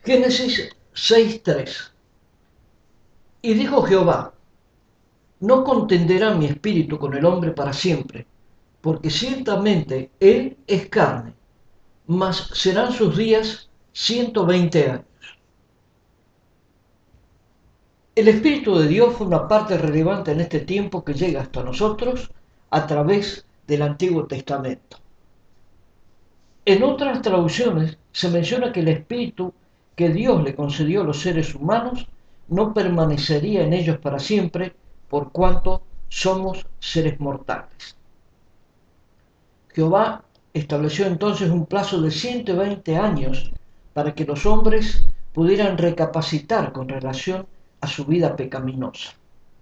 Génesis 6:3. Y dijo Jehová: no contenderá mi espíritu con el hombre para siempre, porque ciertamente él es carne, mas serán sus días 120 años. El Espíritu de Dios forma parte relevante en este tiempo que llega hasta nosotros a través del Antiguo Testamento. En otras traducciones se menciona que el Espíritu que Dios le concedió a los seres humanos no permanecería en ellos para siempre, por cuanto somos seres mortales. Jehová estableció entonces un plazo de 120 años para que los hombres pudieran recapacitar con relación a su vida pecaminosa.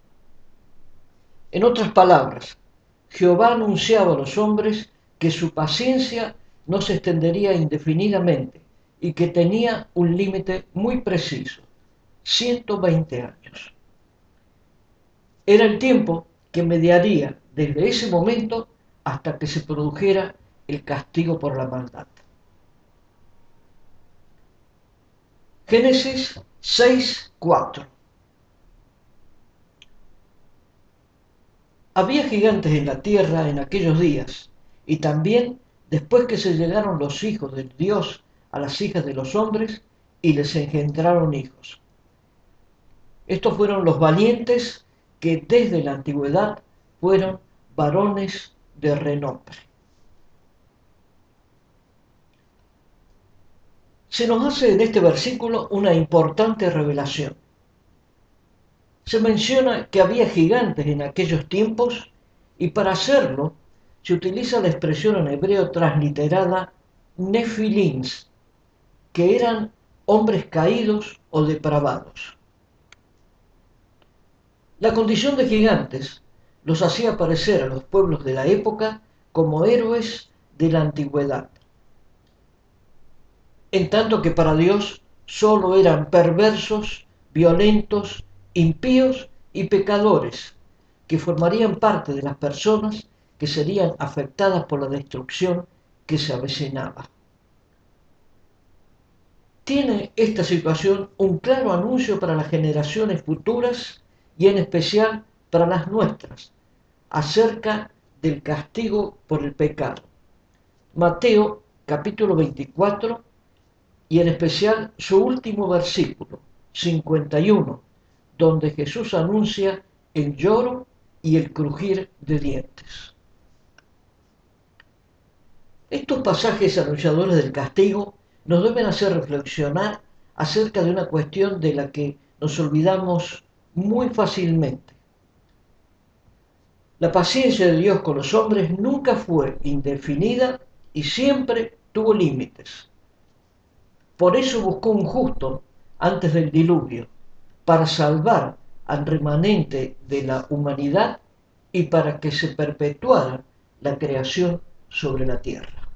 En otras palabras, Jehová anunciaba a los hombres que su paciencia no se extendería indefinidamente y que tenía un límite muy preciso: 120 años. Era el tiempo que mediaría desde ese momento hasta que se produjera el castigo por la maldad. Génesis 6:4. Había gigantes en la tierra en aquellos días, y también después que se llegaron los hijos de Dios a las hijas de los hombres y les engendraron hijos. Estos fueron los valientes que desde la antigüedad fueron varones de renombre. Se nos hace en este versículo una importante revelación. Se menciona que había gigantes en aquellos tiempos y para hacerlo se utiliza la expresión en hebreo transliterada nefilins, que eran hombres caídos o depravados. La condición de gigantes los hacía aparecer a los pueblos de la época como héroes de la antigüedad, en tanto que para Dios solo eran perversos, violentos, impíos y pecadores, que formarían parte de las personas que serían afectadas por la destrucción que se avecinaba. Tiene esta situación un claro anuncio para las generaciones futuras y en especial para las nuestras, acerca del castigo por el pecado. Mateo capítulo 24 y en especial su último versículo, 51, donde Jesús anuncia el lloro y el crujir de dientes. Estos pasajes anunciadores del castigo nos deben hacer reflexionar acerca de una cuestión de la que nos olvidamos muy fácilmente. La paciencia de Dios con los hombres nunca fue indefinida y siempre tuvo límites. Por eso buscó un justo antes del diluvio, para salvar al remanente de la humanidad y para que se perpetuara la creación sobre la tierra.